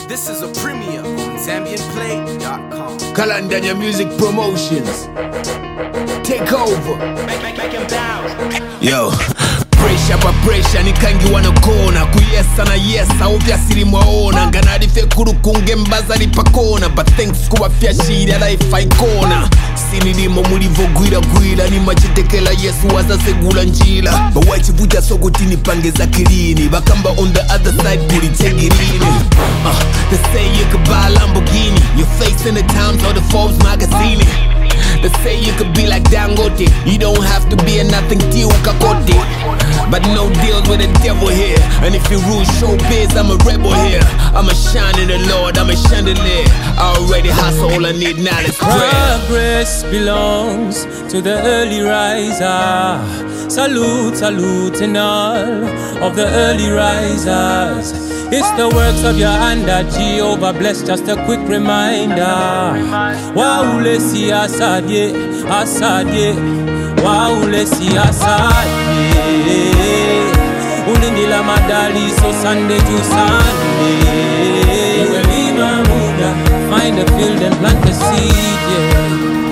This is a premiere on ZambianPlay.com. Kalandanya Music Promotions. Take over. Make him bounce. Yo. Pressure pa pressure nikangiwa na kona kuyesa na yesa obviously mwaona nganarife kurukunge mbazari pakona but thanks kuba fyashira life icona sinirimo muri vogwira gwira ni machitekela Yesu wazasegula njila bawachivuta soko tini pange za kilini bakamba on the other side puri tegirini they say you could buy a Lamborghini you're facing the times of the Forbes magazine. They say you could be like Dangote. You don't have to be a nothing deal kakote. But no deals with the devil here. And if you rule showbiz, I'm a rebel here. I'm a shine in the Lord, I'm a chandelier. I already hustle, all I need now is prayer. Progress belongs to the early riser. Salute, salute in all of the early risers. It's the works of your hand that Jehovah bless. Just a quick reminder. Wow, let's see Asadye, Asadye. Wow, let's see Asadye. Unindila madali so Sunday to Sunday. Uwelima muda, find a field and plant the seed, yeah.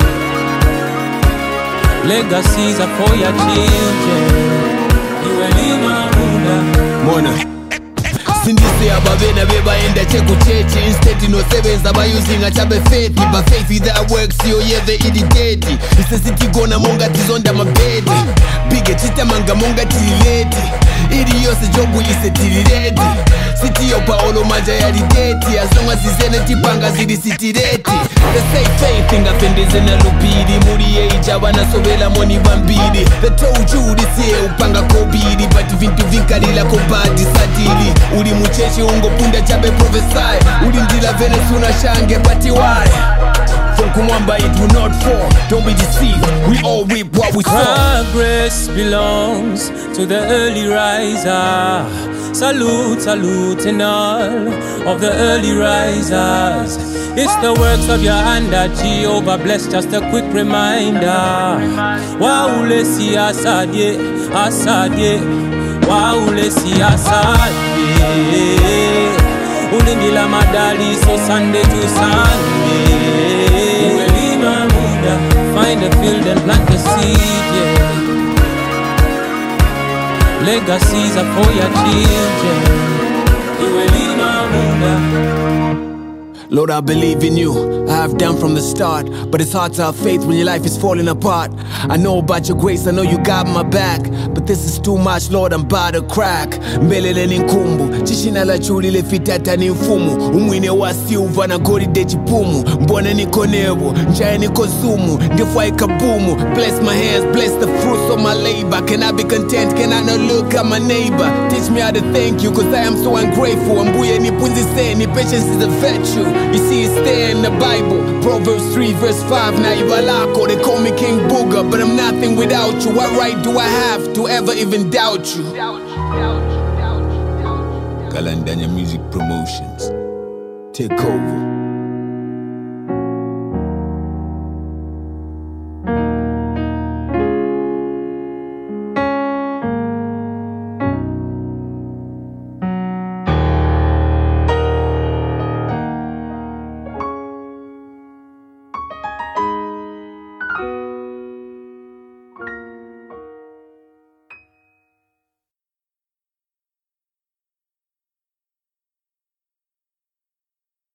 Legacies are for your children. Uwelima muda. Mona. Sindisi ababena bebaenda chekuchechi instead no sevens aba using a chabe faith but faith without works yo yeah they irritate necessity gonna monga tizonda mabedi bige chita manga monga tilileti ili yose jobu ise tilileti city yo paolo maja ya lideti as long as izene tipanga zidi sitireti they say faith inga fendeze na lupidi muri eja wana sobela moni bambidi they told you this year upanga kobidi but vintu vinkalila kobadi sadili uli muchechi ungopunda chabe prophesy ulindila Venezuela shange but why from kumwamba it will not fall don't be deceived we all reap what we sow. Progress belongs to the early riser. Salute, salute in all of the early risers. It's the works of your hand that Jehovah bless. Just a quick reminder. Wow, let's see Asadye, Asadye. Wow, let's see Asadye. Unindila madali so Sunday to Sunday. Uwelima muda, find a field and plant the seed, yeah. Legacies are for your children. Uwelima muda. Lord, I believe in you, I have done from the start. But it's hard to have faith when your life is falling apart. I know about your grace, I know you got my back. But this is too much, Lord, I'm about to crack. Mbelele ni nkumbu, chishina la chuli le fitata ni mfumu. Umwine wa silva na gori de chipumu. Mbwana niko nebo, njaya niko sumu. Ndifwa ikabumu, bless my hands, bless the fruits of my labor. Can I be content, can I not look at my neighbor? Teach me how to thank you, cause I am so ungrateful. Mbuye nipunzi ni patience is a virtue. You see it's there in the Bible, Proverbs 3 verse 5. Now you alako, they call me King Booger, but I'm nothing without you. What right do I have to ever even doubt you? Kalandanya Music Promotions. Take over.